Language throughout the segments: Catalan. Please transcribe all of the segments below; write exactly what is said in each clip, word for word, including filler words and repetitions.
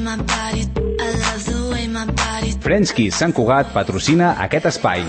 French Kiss Sant Cugat patrocina aquest espai.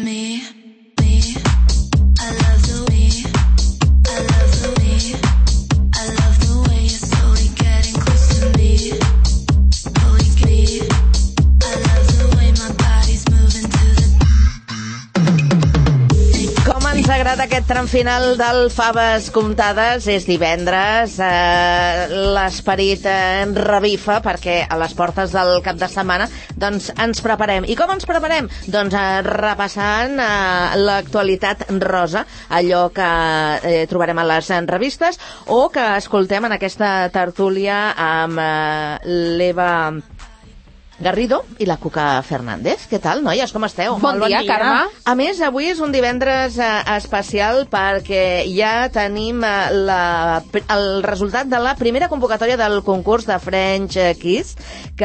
Ens agrada aquest tram final del Faves Comptades. És divendres, eh, l'esperit eh, revifa perquè a les portes del cap de setmana doncs ens preparem. I com ens preparem? Doncs eh, repassant eh, l'actualitat rosa, allò que eh, trobarem a les revistes o que escoltem en aquesta tertúlia amb eh, l'Eva Garrido i la Cuca Fernández. Què tal, noies? Com esteu? Bon, bon dia, dia, Carme. A més, avui és un divendres eh, especial perquè ja tenim eh, la, el resultat de la primera convocatòria del concurs de French Kiss, que,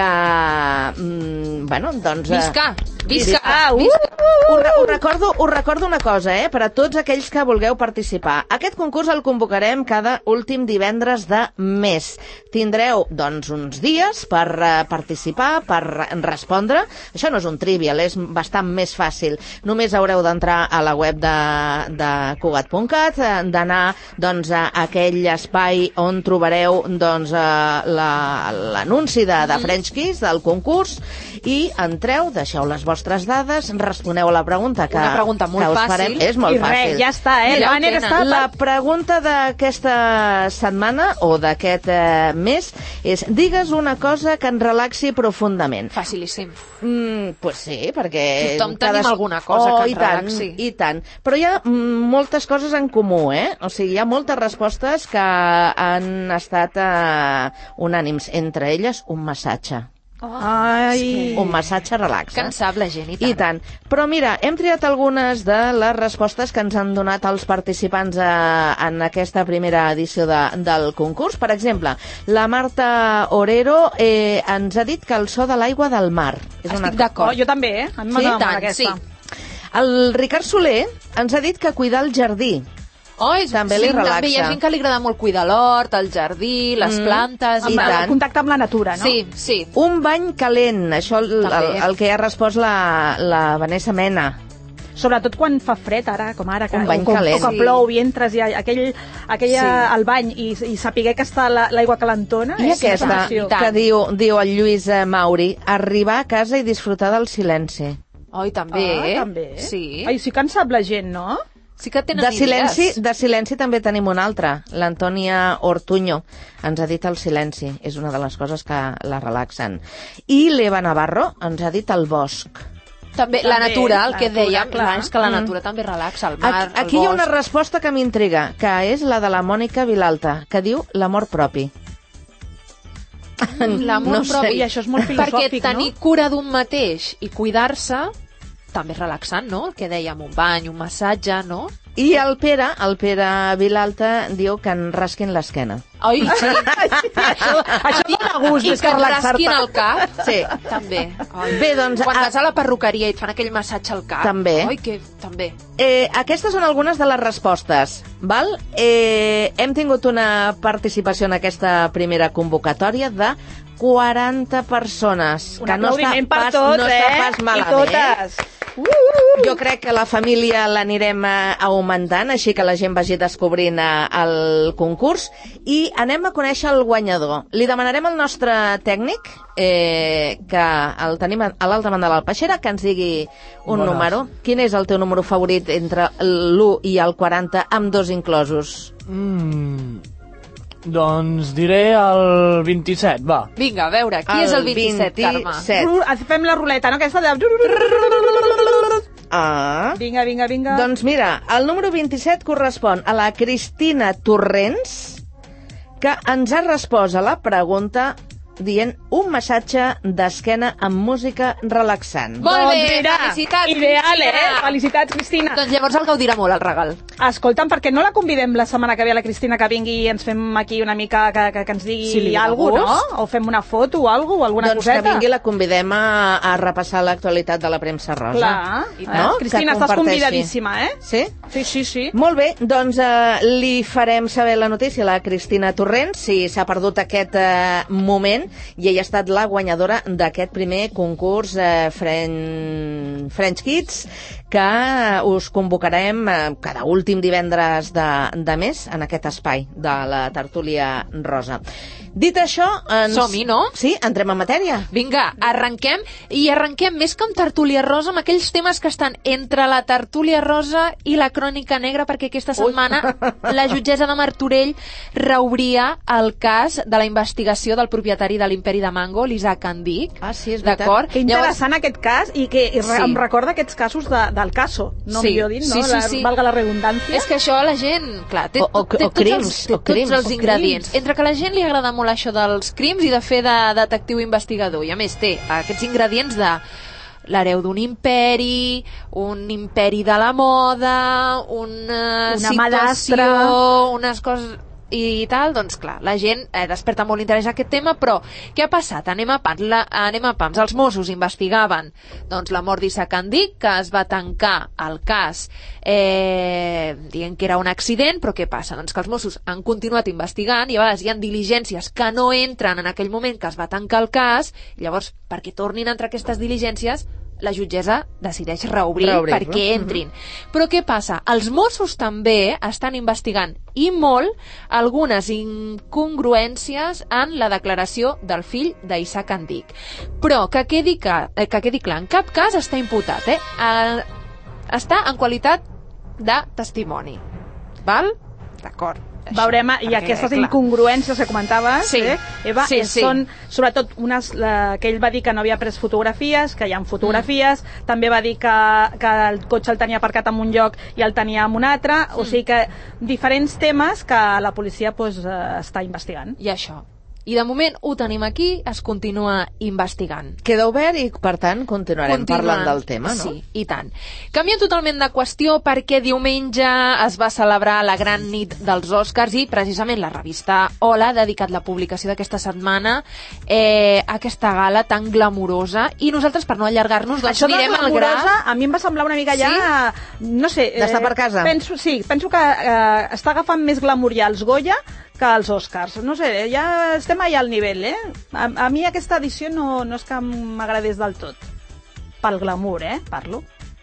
mm, bueno, doncs... Eh, visca! Visca! Ah, uh, visca. Uh, uh, us, us, recordo, us recordo una cosa, eh, per a tots aquells que vulgueu participar. Aquest concurs el convocarem cada últim divendres de mes. Tindreu, doncs, uns dies per uh, participar, per respondre. Això no és un trivial, és bastant més fàcil. Només haureu d'entrar a la web de, de Cugat punt cat, d'anar doncs, a aquell espai on trobareu doncs, l'anunci de, de French Kiss, del concurs, i entreu, deixeu les vostres dades, responeu a la pregunta que, Una pregunta molt que us fàcil. farem. És molt I fàcil. res, ja està, eh? Mira, El està... La pregunta d'aquesta setmana o d'aquest eh, mes és: digues una cosa que ens relaxi profundament. Facilíssim. Mm, pues sí, perquè... Tothom tenim Cadas... alguna cosa oh, que ens i tant, relaxi. I tant. Però hi ha mm, moltes coses en comú, eh? O sigui, hi ha moltes respostes que han estat eh, unànims. Entre elles, un massatge. Oh, Ai. sí. Un massatge relaxa. Que en sap la gent, i tant. I tant. Però mira, hem triat algunes de les respostes que ens han donat els participants a, en aquesta primera edició de, del concurs. Per exemple, la Marta Orero eh, ens ha dit que el so de l'aigua del mar. És Estic una... d'acord. Oh, jo també, eh? A mi Sí, m'agrada tant, molt aquesta. sí. El Ricard Soler ens ha dit que cuidar el jardí. Oh, és, També sí, li relaxa. També hi ha gent que li agrada molt cuidar l'hort, el jardí, les Mm, plantes... i Amb el tant. contacte amb la natura, no? Sí, sí. Un bany calent. Això el, el, També. el que ha respost la, la Vanessa Mena. Sobretot quan fa fred, ara, com ara, que, Un bany o, calent. o que Sí. plou i entres i aquell, aquella, Sí. al bany i, i saber que està la- l'aigua calentona. I és una aquesta, sensació. i tant. que diu, diu el Lluís eh, Mauri, arribar a casa i disfrutar del silenci. Oi, també, Ah, eh? també. Sí. Ai, sí que en sap la gent, no? Sí que tenen De silenci, idees. de silenci també tenim un altre, l'Antònia Ortuño. Ens ha dit el silenci, és una de les coses que la relaxen. I l'Eva Navarro ens ha dit el bosc. També, la També, natura, el la que natura, dèiem, clar. clar, és que la Mm. natura també relaxa, el mar, Aquí, aquí el hi ha bosc. una resposta que m'intriga, que és la de la Mònica Vilalta, que diu l'amor propi. L'amor No sé. propi. I això és molt Perquè filosòfic, tenir no? cura d'un mateix i cuidar-se també és relaxant, no? El que dèiem, un bany, un massatge, no? I el Pere, el Pere Vilalta, diu que en rasquin l'esquena. Oi, sí. Això, això dona gust, I més que que et relaxar-te. rasquin el cap. Sí. També. Oi. Bé, doncs, Quan a- vas a la perruqueria i et fan aquell massatge al cap. També. Oi, que... També. Eh, aquestes són algunes de les respostes, val? Eh, hem tingut una participació en aquesta primera convocatòria de quaranta persones. Un que no està aplaudiment per pas, tots, no eh? està pas malament. I totes. Uh, uh, uh. Jo crec que la família l'anirem eh, augmentant, així que la gent vagi descobrint eh, el concurs. I anem a conèixer el guanyador. Li demanarem al nostre tècnic, eh, que el tenim a l'altra banda de l'Alpeixera, que ens digui un Bones. número. Quin és el teu número favorit entre l'u i el quaranta, amb dos inclosos? Mm, doncs diré el vint-i-set, va. Vinga, a veure, qui és el vint-i-set, Carme? vint-i-set. Ru- Fem la ruleta, no? Aquesta de... Ah. Vinga, vinga, vinga. Doncs mira, el número vint-i-set correspon a la Cristina Torrents, que ens ha respost a la pregunta dient un massatge d'esquena amb música relaxant. Molt bé, Doncs mira, felicitats, ideal, Cristina. eh? Felicitats, Cristina. Doncs llavors el gaudirà molt, el regal. Escolta'm, perquè no la convidem la setmana que ve a la Cristina que vingui i ens fem aquí una mica que, que, que ens digui Si li dona alguna cosa, gust. no? O fem una foto o alguna cosa, o alguna Doncs coseta. que vingui la convidem a, a repassar l'actualitat de la premsa rosa. Clar, I eh? Cristina, que estàs comparteixi. convidadíssima, eh? Sí? Sí, sí, sí. Molt bé, doncs eh, li farem saber la notícia a la Cristina Torrent, si s'ha perdut aquest eh, moment, i ella ha estat la guanyadora d'aquest primer concurs eh, French, French Kids, que us convocarem eh, cada últim divendres de, de mes en aquest espai de la tertúlia rosa. Dit això... Ens... Som-hi, no? Sí, entrem en matèria. Vinga, arrenquem, i arrenquem més que amb tertúlia rosa, amb aquells temes que estan entre la tertúlia rosa i la crònica negra, perquè aquesta setmana Ui. la jutgessa de Martorell reobria el cas de la investigació del propietari de l'Imperi de Mango, l'Isaac Andic. Ah, sí, és veritat. D'acord? Que interessant Llavors... aquest cas i que i re, Sí. em recorda aquests casos de, del caso, no Sí, millor dit, no? sí, sí, la, sí. Valga la redundància. És que això la gent, clar, té, O- o- té o tots, crims, els, té o crims, tots els o ingredients. crims. Entre que a la gent li agrada molt això dels crims i de fer de detectiu investigador, i a més té aquests ingredients de l'hereu d'un imperi, un imperi de la moda, una, Una situació, madrastra. unes coses i tal, doncs clar, la gent eh, desperta molt interès a aquest tema, però què ha passat? Anem a, pams, la, anem a pams. Els Mossos investigaven doncs, la mort d'Isaac Andic, que es va tancar el cas eh, dient que era un accident, però què passa? Doncs que els Mossos han continuat investigant i a vegades hi ha diligències que no entren en aquell moment que es va tancar el cas, i llavors, perquè tornin a entrar aquestes diligències, la jutgessa decideix reobrir Reobrir-lo. perquè entrin. Però què passa? Els Mossos també estan investigant i molt algunes incongruències en la declaració del fill d'Isaac Andic. Però que quedi, que, eh, que quedi clar, en cap cas està imputat, eh? eh està en qualitat de testimoni. Val? D'acord. Això, Veurem, i perquè, aquestes clar. incongruències que comentaves, Sí. eh, Eva, Sí, eh, sí. són sobretot unes la, que ell va dir que no havia pres fotografies, que hi ha fotografies, mm. també va dir que, que el cotxe el tenia aparcat en un lloc i el tenia en un altre, mm. o sigui que diferents temes que la policia pues, eh, està investigant. I això. I de moment ho tenim aquí, es continua investigant. Queda obert i, per tant, continuarem Continuant. parlant del tema, no? Sí, i tant. Canviem totalment de qüestió perquè diumenge es va celebrar la gran nit dels Oscars i precisament la revista Hola ha dedicat la publicació d'aquesta setmana eh, a aquesta gala tan glamurosa, i nosaltres, per no allargar-nos, doncs Això de mirem al gra. glamurosa, a mi em va semblar una mica ja, no sé... D'estar per casa. Penso, sí, penso que eh, està agafant més glamour ja els Goya que els Oscars. No sé, ja estem allà al nivell, eh? A, a mi aquesta edició no, no és que m'agradés del tot. Pel glamour, eh? Parlo.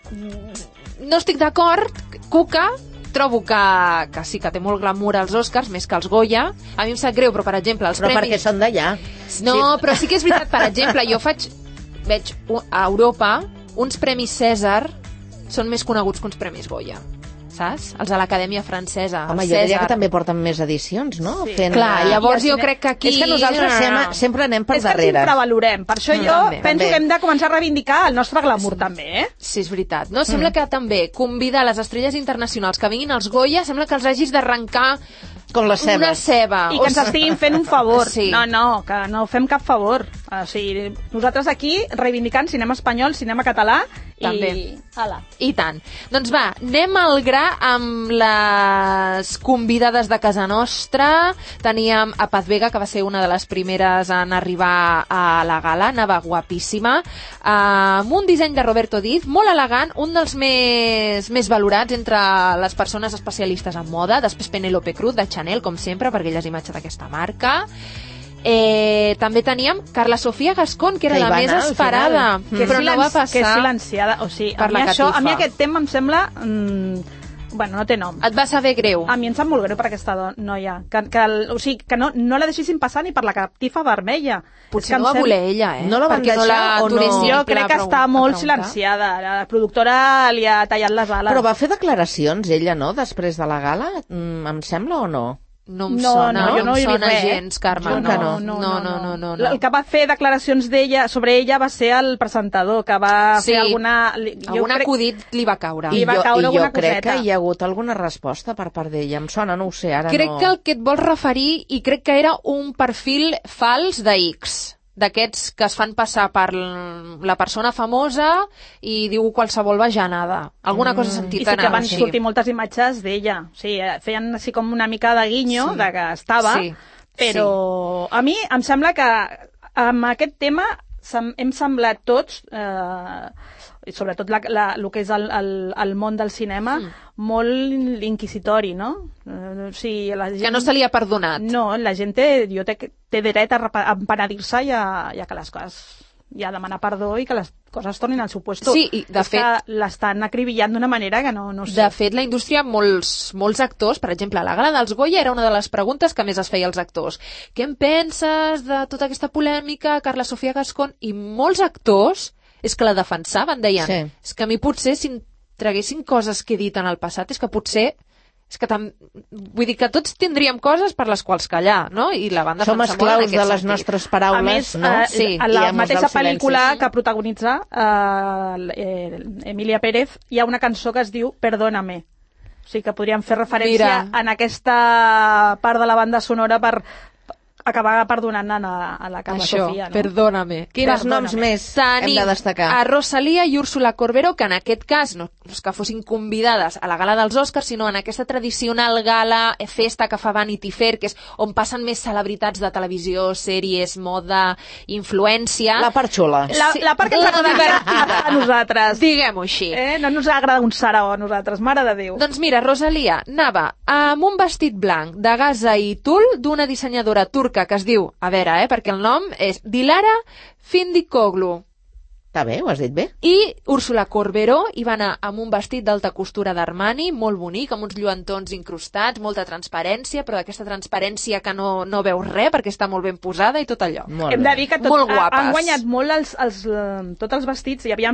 No estic d'acord, Cuca, trobo que, que sí que té molt glamour als Oscars, més que als Goya. A mi em sap greu, però per exemple els Però premis... perquè són d'allà. No, però sí que és veritat, per exemple, jo faig, veig u- a Europa uns premis Cèsar són més coneguts que uns premis Goya, saps? Els de l'Acadèmia Francesa. Home, el jo diria Cèsar. que també porten més edicions, no? Sí. Fent, Clar, eh, llavors I el jo cine- crec que aquí... És que nosaltres Ah. sempre, sempre anem per és que ens darrere. infravalorem. Per això Mm. jo També. penso També. que hem de començar a reivindicar el nostre glamour, també, eh? Sí, és veritat. No? Sembla que també convidar les estrelles internacionals que vinguin als Goya, sembla que els hagis d'arrencar Com les cebes. una ceba. I que ens estiguin fent un favor. Sí. No, no, que no fem cap favor. O sigui, nosaltres aquí reivindicant cinema espanyol, cinema català i... També. Ala. I tant. Doncs va, anem al gra amb les convidades de casa nostra. Teníem a Paz Vega, que va ser una de les primeres en arribar a la gala, anava guapíssima, amb un disseny de Roberto Diz, molt elegant, un dels més, més valorats entre les persones especialistes en moda. Després Penélope Cruz, de Chanel, com sempre, perquè ella és imatge d'aquesta marca. Eh, també teníem Carla Sofia Gascón, que era Que hi la va més anar, al esperada, final. Que però no va silenci- passar. Que silenciada. O sigui, per a mi, la això, a mi catifa. aquest tema em sembla... Mm, bueno, no té nom. Et va saber greu. A mi em sap molt greu per aquesta do- noia. Que, que, el- o sigui, que no, no la deixessin passar ni per la catifa vermella. És Potser que no em va sem- voler ella, eh? No la van Perquè deixar la o no? aturessin Jo i crec la que pregun- està a molt preguntar. silenciada. La productora li ha tallat les ales. Però va fer declaracions, ella, no?, després de la gala? Mm, em sembla o no? No em No, sona, no, jo no em he vist sona res, eh? gens, Carme. Jo No, que no, no. no, no, no, no, no. El que va fer declaracions d'ella sobre ella va ser el presentador, que va Sí, fer alguna... li- jo Algun crec- acudit li va caure. I I va jo, caure i jo alguna crec coseta. que hi ha hagut alguna resposta per part d'ella. Em sona, no ho sé, ara Crec no... que el que et vols referir, i crec que era un perfil fals de X. d'aquests que es fan passar per la persona famosa i diu qualsevol bajanada. Alguna cosa I sentit sí que van així. sortir moltes imatges d'ella. Sí, feien així com una mica de guinyo Sí. de que estava, Sí, però a mi em sembla que amb aquest tema sem- hem semblat tots, eh, i sobretot la, la, el que és el, el, el món del cinema, Mm. molt inquisitori, no? Eh, o sigui, la gent... Que no se li ha perdonat. No, la gent té, jo té, té dret a, repa- a empenedir-se i, a, i a que les coses i a demanar perdó i que les coses tornin al seu puesto. Sí, i de és fet- que l'estan acribillant d'una manera que no, no sé. De fet, la indústria, molts, molts actors, per exemple, a la gala dels Goya era una de les preguntes que més es feia als actors. Què en penses de tota aquesta polèmica, Carla Sofia Gascón? I molts actors és que la defensaven, deien, Sí. és que a mi potser si em traguessin coses que he dit en el passat, és que potser és que tam... vull dir que tots tindríem coses per les quals callar, no? I la van defensar Som molt en esclaus aquest de les sentit. nostres paraules, A més, no? eh, Sí, a i la amos mateixa del silenci. pel·lícula que protagonitza eh, eh, Emilia Pérez hi ha una cançó que es diu Perdóname. O sigui que podríem fer referència Mira. en aquesta part de la banda sonora per acabar perdonant a, a la Carla Això, Sofia. No? perdóname. Quins Perdóname. noms més Tenim hem de destacar? a Rosalía i Úrsula Corberó, que en aquest cas no, no és que fossin convidades a la gala dels Oscars, sinó en aquesta tradicional gala, eh, festa que fa Vanity Fair, que és on passen més celebritats de televisió, sèries, moda, influència. La part xula. La, Sí, la part que ens la agrada divertida. a nosaltres. Diguem-ho així. Eh? No ens agrada un sarau a nosaltres, mare de Déu. Doncs mira, Rosalía anava amb un vestit blanc de gasa i tul d'una dissenyadora turca que es diu, a veure, eh, perquè el nom és Dilara Findikoglu. Està bé, ho has dit bé? I Úrsula Corberó hi va anar amb un vestit d'alta costura d'Armani, molt bonic, amb uns lluentons incrustats, molta transparència, però d'aquesta transparència que no, no veus res perquè està molt ben posada i tot allò. Molt Hem bé. de dir que tot, Molt ha- guapes. han guanyat molt els, els, eh, tots els vestits, hi havia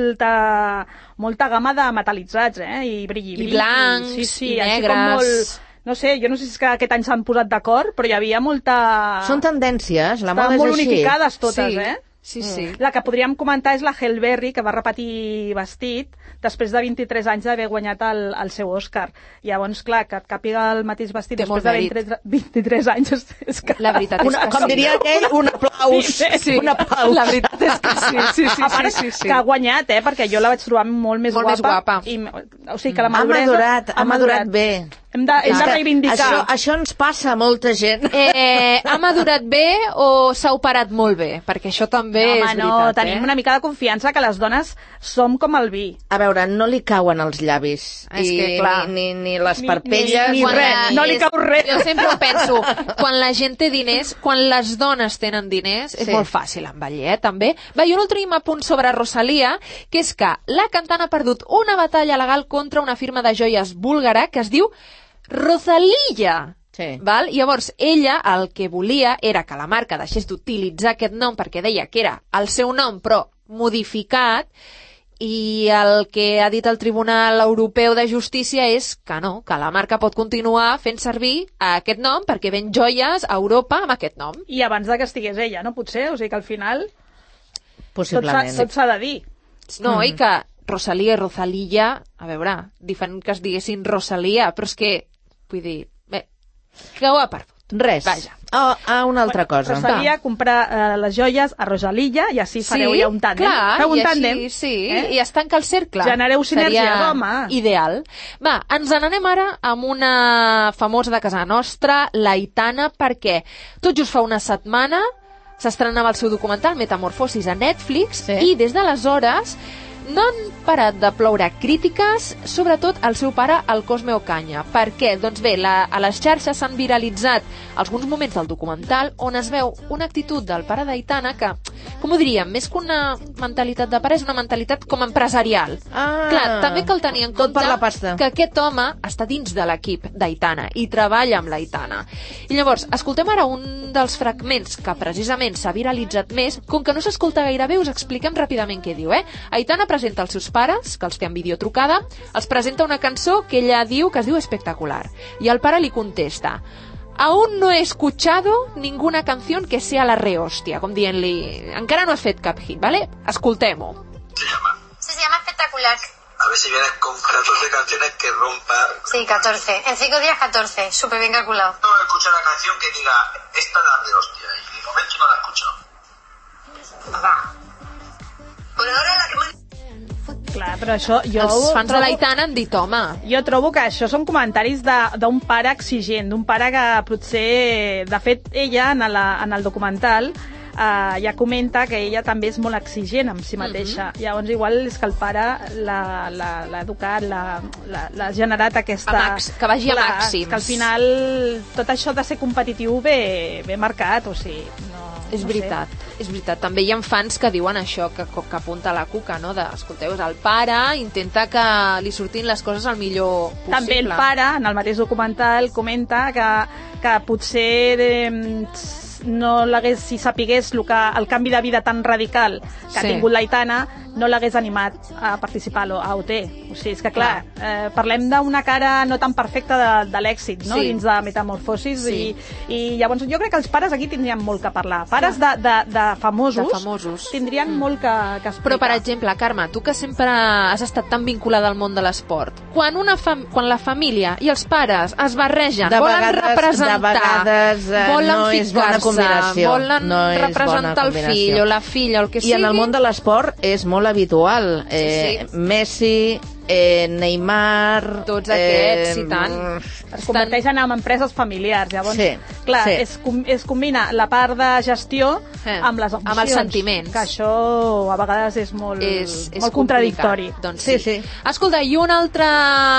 molta, molta gamma de metalitzats, eh? I brilli, I brilli. blancs, sí, sí, i així negres. Com molt, no sé, jo no sé si és que aquest any s'han posat d'acord, però hi havia molta... Són tendències, la moda Estaven és molt així. unificades totes, sí, eh? Sí, sí. La que podríem comentar és la Halle Berry, que va repetir vestit després de vint-i-tres anys d'haver guanyat el, el seu Òscar. Llavors, clar, que et càpiga el mateix vestit Té després molt de mèrit. vint-i-tres, vint-i-tres anys és, és que... La veritat és Una, que com sí. diria aquell, un aplaus. Sí, Un aplaus. la veritat és que sí, sí, sí, A part, sí, sí, sí. que ha guanyat, eh? Perquè jo la vaig trobar molt més Molt guapa. més guapa. I, o sigui que la Ha maduresa... madurat, ha madurat bé. Hem de, hem És de que reivindicar. Això, això ens passa a molta gent. Eh, ha madurat bé o s'ha operat molt bé? Perquè això també No, és home, veritat, no, eh? tenim una mica de confiança que les dones som com el vi. A veure, no li cauen els llavis. És I, que, clar. Ni, ni, ni les Ni- parpelles. ni Quan res, la- no li és- cau res. Jo sempre ho penso, quan la gent té diners, quan les dones tenen diners, és Sí. molt fàcil envellir, eh, també. Va, i un últim apunt sobre Rosalía, que és que la cantant ha perdut una batalla legal contra una firma de joies búlgara que es diu Rosalía. Sí. Val? Llavors, ella el que volia era que la marca deixés d'utilitzar aquest nom perquè deia que era el seu nom, però modificat, i el que ha dit el Tribunal Europeu de Justícia és que no, que la marca pot continuar fent servir aquest nom perquè ven joies a Europa amb aquest nom. I abans de que estigués ella, no? Potser, o sigui que al final tot s'ha Possiblement. tot s'ha de dir. No, mm. i que Rosalía i Rosalía, a veure, diferent que es diguessin Rosalía, però és que, vull dir, bé, que ho ha perdut. Res. Vaja. Oh, ah, una altra cosa. Rosalia comprar eh, les joies a Rosalilla i així fareu ja un tàndem. clar, Feu un i així, tàndem. sí, eh? i es tanca el cercle. Genereu sinergies, Seria home. Ideal. Va, ens n'anem ara amb una famosa de casa nostra, l'Aitana, perquè tot just fa una setmana s'estrenava el seu documental Metamorfosis a Netflix, Sí. i des d'aleshores no han parat de ploure crítiques, sobretot al seu pare, el Cosme Ocaña. Per què? Doncs bé, la, a les xarxes s'han viralitzat alguns moments del documental on es veu una actitud del pare d'Aitana que, com ho diríem, més que una mentalitat de pare, és una mentalitat com empresarial. Ah, Clar, també cal tenir en tot compte per la pasta. que aquest home està dins de l'equip d'Aitana i treballa amb l'Aitana. I llavors, escoltem ara un dels fragments que precisament s'ha viralitzat més. Com que no s'escolta gaire bé, us expliquem ràpidament què diu, eh? Aitana presenta els seus pares, que els té en videotrucada, els presenta una cançó que ella diu que es diu Espectacular. I el pare li contesta: aún no he escuchado ninguna canción que sea la rehostia, com dient-li, encara no has fet cap hit, ¿vale? Escoltem-ho. Se llama. Sí, se llama Espectacular. A ver si vienes con catorce canciones que rompa. Sí, catorce. En cinco días, catorce. Súper bien calculado. No escucha una canción que diga esta es la de hostia y de momento no la he escuchado. però això... Jo Els fans trobo, de l'Aitana han dit, home... Jo trobo que això són comentaris d'un pare exigent, d'un pare que potser... De fet, ella, en, la, en el documental, Uh, ja comenta que ella també és molt exigent amb si mateixa. Uh-huh. Llavors, igual és que el pare l'ha educat, l'ha generat aquesta... Max, que vagi clar, a màxims. Que al final tot això de ser competitiu ve, ve marcat, o sigui... No, és no veritat, sé. és veritat. També hi ha fans que diuen això, que, que apunta la Cuca, no? De, escolteu, és el pare, intenta que li surtin les coses el millor possible. També el pare, en el mateix documental, comenta que, que potser... Eh, no l'hagués, si sapigués el, que, el canvi de vida tan radical que sí. ha tingut l'Aitana, no l'hagués animat a participar a O T. O sigui, és que clar, clar. Eh, parlem d'una cara no tan perfecta de, de l'èxit, no? Sí. Dins de Metamorfosis, sí. i, i llavors jo crec que els pares aquí tindrien molt que parlar. Pares de, de, de, famosos, de famosos tindrien mm. molt que, que explicar. Però, per exemple, Carme, tu que sempre has estat tan vinculada al món de l'esport, quan, una fam quan la família i els pares es barregen, de volen vegades, representar, de vegades, eh, volen no és bona combinació. Volen no representar el fill o la filla, el que I sigui. en el món de l'esport és molt habitual. Eh, sí, sí. Messi, eh, Neymar... Tots aquests, eh, i tant. Es converteixen en empreses familiars. Llavors, sí, clar, sí. Es, es combina la part de gestió eh, amb les emocions. Amb els sentiments. Que això a vegades és molt, és, és molt contradictori. Doncs sí. sí, sí. Escolta, i una altra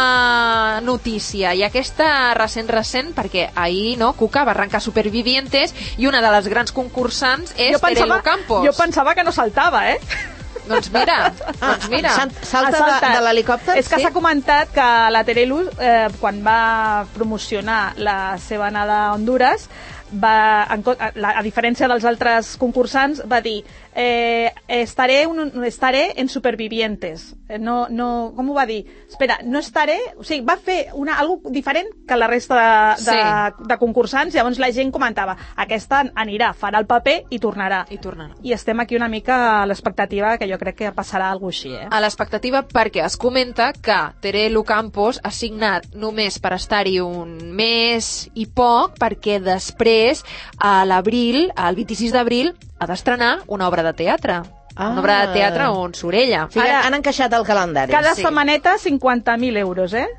notícia, i aquesta recent, recent, perquè ahir, no, Cuca va arrencar Supervivientes i una de les grans concursants és Terelu Campos. Jo pensava que no saltava, eh? Doncs mira, doncs mira. Salta de, de l'helicòpter? És que s'ha sí? comentat que la Terelu, eh, quan va promocionar la seva anada a Honduras, va, en, a, a diferència dels altres concursants, va dir eh, estaré, un, estaré en Supervivientes. No, no, com ho va dir? Espera, no estaré... O sigui, va fer una, algo diferent que la resta de, de, sí. de concursants. Llavors la gent comentava, aquesta anirà, farà el paper i tornarà. I tornarà. I estem aquí una mica a l'expectativa, que jo crec que passarà alguna cosa així. Eh? A l'expectativa perquè es comenta que Terelu Campos ha signat només per estar-hi un mes i poc, perquè després, a l'abril, el vint-i-sis d'abril, ha d'estrenar una obra de teatre. Ah. Una obra de teatre on surt ella. Sí, ara han encaixat el calendari. Cada sí. setmaneta cinquanta mil euros, eh?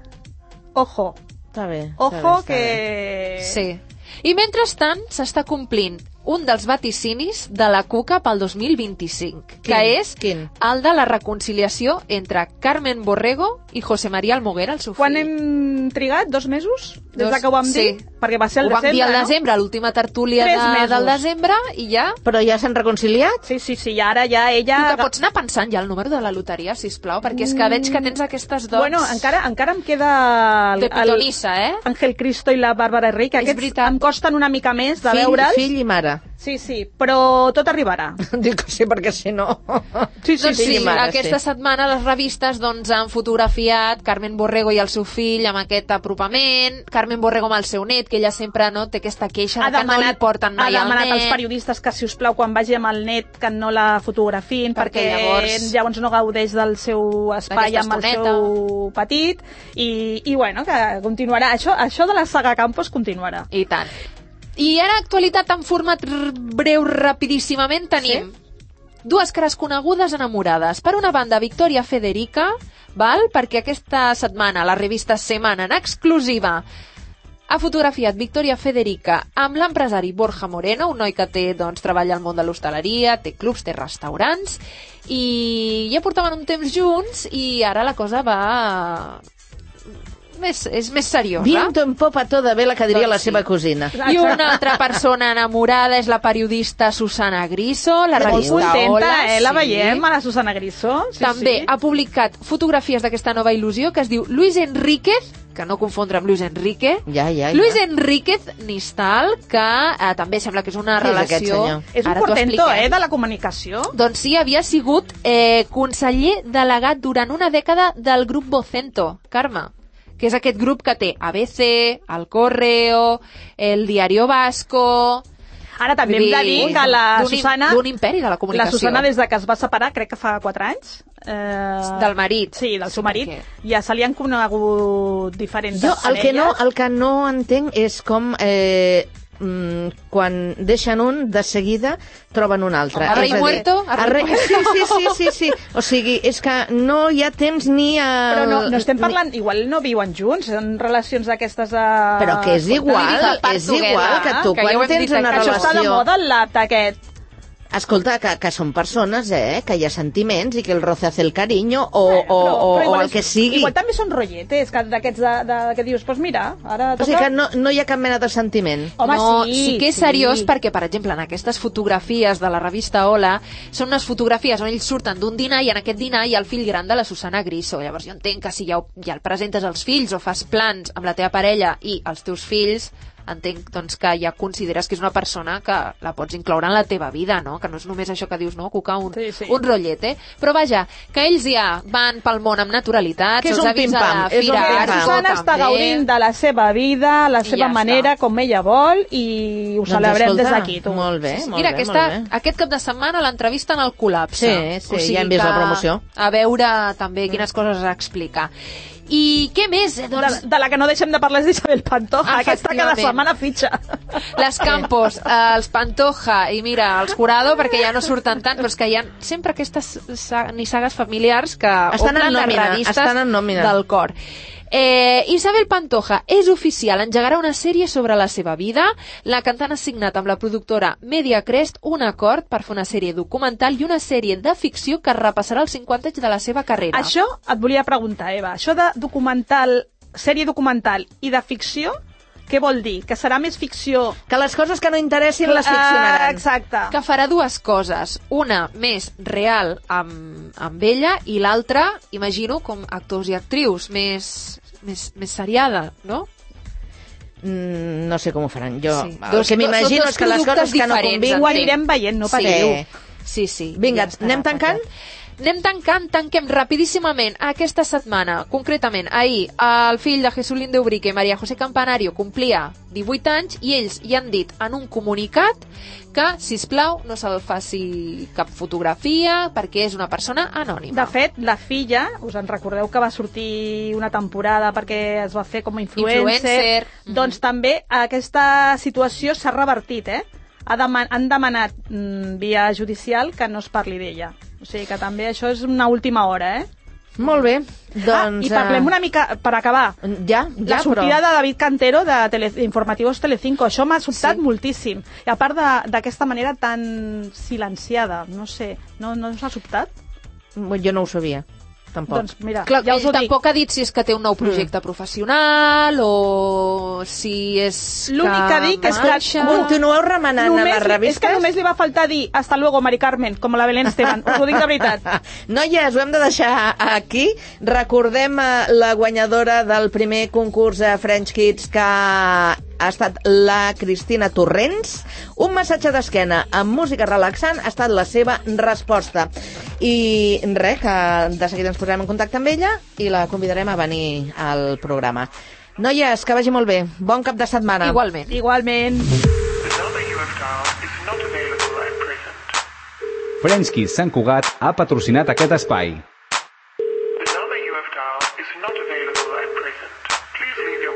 Ojo. Està bé. Ojo està bé, està que... bé. Sí. I mentrestant s'està complint un dels vaticinis de la Cuca pel dos mil vint-i-cinc, Quin? que és Quin? el de la reconciliació entre Carmen Borrego i José María Almoguera, el seu fill. Quan hem trigat? Dos mesos? Des Dos, de que ho vam sí. dir? Perquè va ser el ho vam desembre, dir al no? desembre, l'última tertúlia de, del desembre, i ja... Però ja s'han reconciliat? Sí, sí, sí, ara ja ella... Tu que pots anar pensant ja el número de la loteria, sisplau, perquè és que veig que tens aquestes dots... Bueno, encara, encara em queda... El, de pitonissa, eh? Ángel Cristo i la Bàrbara Rey, que aquests em costen una mica més de fill, veure'ls. Fill i mare. Sí, sí, però tot arribarà. Dic que sí, perquè si no... Sí, sí, doncs sí, sí, sí mare, aquesta sí. setmana les revistes doncs, han fotografiat Carmen Borrego i el seu fill amb aquest apropament, Carmen Borrego amb el seu net, que ella sempre no té aquesta queixa de que no li porten mai ha al demanat net. als periodistes que, si us plau, quan vagi amb el net, que no la fotografin, perquè, perquè llavors... llavors no gaudeix del seu espai amb el estoneta. seu petit, i, i bueno, que continuarà. Això, això de la saga Campos continuarà. I tant. I ara, actualitat en format breu, rapidíssimament, tenim sí? dues cares conegudes enamorades. Per una banda, Victoria Federica, val? Perquè aquesta setmana la revista Semana en exclusiva ha fotografiat Victoria Federica amb l'empresari Borja Moreno, un noi que té, doncs, treballa al món de l'hostaleria, té clubs, té restaurants, i ja portaven un temps junts i ara la cosa va... Més, és més seriosa. Viento en popa toda vela, que diria doncs la seva sí. cosina. I una altra persona enamorada és la periodista Susana Griso, la Molt revista contenta, Hola. eh? La sí. veiem, a la Susana Griso. Sí, També sí. ha publicat fotografies d'aquesta nova il·lusió que es diu Luis Enríquez, que no confondre amb Luis Enrique. Ja, ja, ja. Luis Enríquez Nistal, que eh, també sembla que és una Qui és aquest relació... senyor? És un Ara t'ho portento, expliquem. eh, de la comunicació. Doncs sí, havia sigut eh, conseller delegat durant una dècada del grup Vocento, Carme, que és aquest grup que té A B C, El Correo, El Diario Vasco... Ara també hem de dir que la Susana... D'un imperi de la comunicació. La Susana, des de que es va separar, crec que fa quatre anys... Eh, del marit. Sí, del seu Sí, marit. perquè... Ja se li han conegut diferents Jo el que, no, parelles. el que no entenc és com... Eh, mm, quan deixen un, de seguida troben un altre. A rei És a dir, muerto, a a rei rei... Sí, sí, sí, sí, sí. O sigui, és que no hi ha temps ni a... Però no, no estem parlant... Igual no viuen junts, són relacions d'aquestes... Uh... Però que és igual, és igual que tu que ja ho quan hem tens dit una aquí. Això està de relació... moda, el lap aquest. Escolta, que, que són persones, eh? Que hi ha sentiments i que el roce hace el cariño o, Bueno, o, però- o, però o igual el és- que sigui. Igual també són rotlletes, que- d'aquests de, de, que dius, doncs mira, ara O toca... sigui que no, no hi ha cap mena de sentiment. Home, no, sí, sí que és sí. seriós perquè, per exemple, en aquestes fotografies de la revista Hola, són unes fotografies on ells surten d'un dinar i en aquest dinar hi ha el fill gran de la Susana Griso. Llavors jo entenc que si ja, ho, ja el presentes als fills o fas plans amb la teva parella i els teus fills, entenc doncs, que ja consideres que és una persona que la pots incloure en la teva vida, no? Que no és només això que dius, no, Cuca, un, Sí, sí. un rotllete. Però vaja, que ells ja van pel món amb naturalitat, Que és se'ls un avisa pim-pam, de és un firar, pim-pam. La Susana està també. gaudint de la seva vida, la I seva ja manera, està. com ella vol, i ho Doncs celebrem escolta, des d'aquí, tu. Molt bé, molt Mira, bé, aquesta, molt bé. aquest cap de setmana l'entrevista en el col·lapse. Sí, sí, ja hem vist que la promoció. A veure també quines coses explica. I què més? Eh, De, doncs, de la que no deixem de parlar és d'Isabel Pantoja, aquesta cada Efectivament. setmana fitxa. les Campos, eh, els Pantoja i mira, els Jurado, perquè ja no surten tant, però és que hi ha sempre aquestes sa nissagues familiars que Estan en omplen les nòmina, revistes estan en nòmina. del cor. Eh, Isabel Pantoja és oficial, engegarà una sèrie sobre la seva vida. La cantant ha signat amb la productora Mediacrest un acord per fer una sèrie documental i una sèrie de ficció que repassarà els cinquanta anys de la seva carrera. Això et volia preguntar, Eva. Això de documental, sèrie documental i de ficció, què vol dir? Que serà més ficció... Que les coses que no interessin les Ah, ficcionaran. exacte. Que farà dues coses. Una més real amb, amb ella i l'altra, imagino, com actors i actrius, més, més, més seriada, no? Mm, no sé com ho faran. Jo, Sí. el Dos- que m'imagino dos és que les productes coses que no diferents, convinguin... Ho anirem veient, no Sí. patiu. Sí, sí. Vinga, ja estarà anem tancant? penjat. Anem tancant, tanquem rapidíssimament aquesta setmana, concretament ahir, el fill de Jesulín de Ubrique, María José Campanario, complia divuit anys i ells hi han dit en un comunicat que, sisplau, no se'l faci cap fotografia perquè és una persona anònima. De fet, la filla, us en recordeu que va sortir una temporada perquè es va fer com a influencer, Influencer. doncs Mhm. també aquesta situació s'ha revertit, eh? Ha deman han demanat mm, via judicial que no es parli d'ella. O sigui que també això és una última hora, eh? Molt bé, doncs... ah, I parlem eh, una mica, per acabar, Ja, ja, la sortida però... de David Cantero de tele, Informativos Telecinco. Això m'ha sobtat Sí. moltíssim. I a part de- d'aquesta manera tan silenciada, no sé, no, no us ha sobtat? Jo no ho sabia, tampoc. Doncs mira, Clar, ja us ell ho dic. tampoc ha dit si és que té un nou projecte mm. professional o si és L'únic que dic és que marxa. Continueu remenant a les revistes? És que només li va faltar dir hasta luego, Mari Carmen, com la Belén Esteban. Us ho dic de veritat. Noies, ho hem de deixar aquí. Recordem eh, la guanyadora del primer concurs de French Kids, que ha estat la Cristina Torrents. Un massatge d'esquena amb música relaxant ha estat la seva resposta. I res, que de seguida ens posarem en contacte amb ella i la convidarem a venir al programa. Noies, que vagi molt bé. Bon cap de setmana. Igualment. Igualment. The number you have dialed is not available at present. French Kids Sant Cugat ha patrocinat aquest espai. The number you have dialed is not available at present. Please leave your